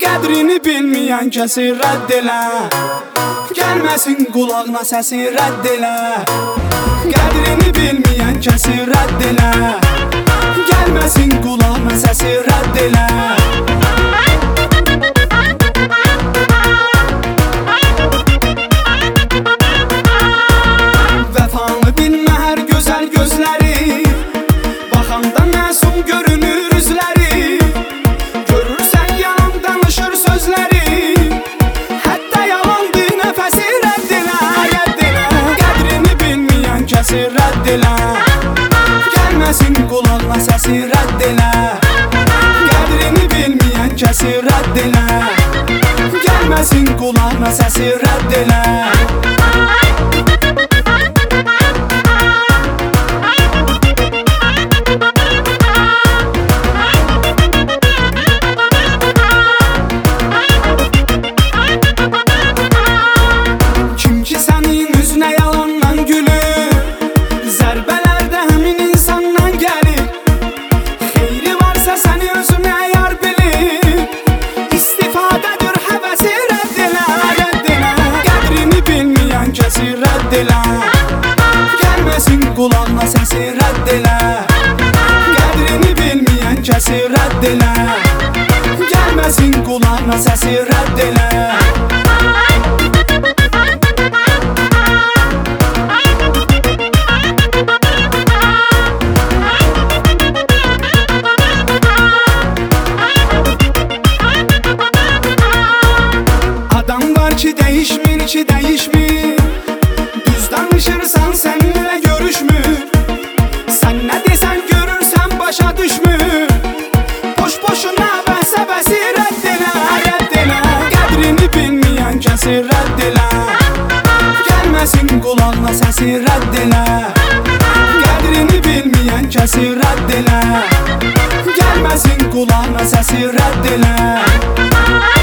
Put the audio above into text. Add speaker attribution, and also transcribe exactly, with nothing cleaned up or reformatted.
Speaker 1: Qədrini bilməyən kəsi rədd elə, gəlməsin qulağına səsi rədd elə. Qədrini bilməyən kəsi rədd elə, gəlməsin qulağına səsi rədd elə. Vəfanı bilmə hər gözəl gözləri, baxanda məsum görünür üzləri. Görürsən yalan danışır sözləri, hətta yalandır nəfəsi rədd elə, rədd elə. Qədrini bilməyən kəsi rədd elə, gəlməsin qulağına səsi rədd elə. Qədrini bilməyən kəsi rədd elə, gəlməsin qulağına səsi rədd elə. Rədd elə, gəlməsin qulağına səsi rədd elə. Qədrini bilməyən kəsi rədd elə, gəlməsin qulağına səsi rədd elə. Adam var ki dəyişmir ki dəyişmir, danışırsan səninlə görüşmür. Sən nə desən görürsən başa düşmür. Boş-boşuna bəhsə bəsi rədd elə, rədd elə. Qədrini bilməyən kəsi rədd elə, gəlməsin qulağına səsi rədd elə. Qədrini bilməyən kəsi rədd elə, gəlməsin qulağına səsi rədd elə.